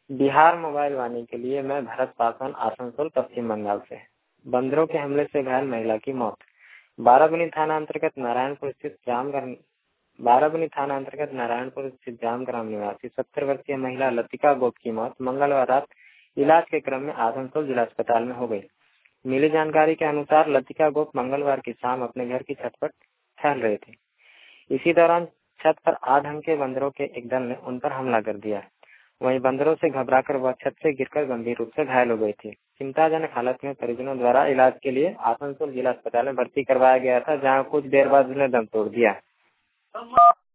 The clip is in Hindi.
बिहार मोबाइल वाणी के लिए मैं भरत पासवान, आसनसोल, पश्चिम बंगाल से। बंदरों के हमले से घायल महिला की मौत। बाराबनी थाना अंतर्गत नारायणपुर स्थित जामग्राम निवासी 70 वर्षीय महिला लतिका गोप की मौत मंगलवार रात इलाज के क्रम में आसनसोल जिला अस्पताल में हो गई। मिली जानकारी के अनुसार लतिका गोप मंगलवार की शाम अपने घर की छत पर टहल रहे थे। इसी दौरान छत पर आधंके बंदरों के एक दल ने उन पर हमला कर दिया। वहीं बंदरों से घबराकर वह छत से गिरकर गंभीर रूप से घायल हो गई थी। चिंताजनक हालत में परिजनों द्वारा इलाज के लिए आसनसोल जिला अस्पताल में भर्ती करवाया गया था, जहां कुछ देर बाद उसने दम तोड़ दिया।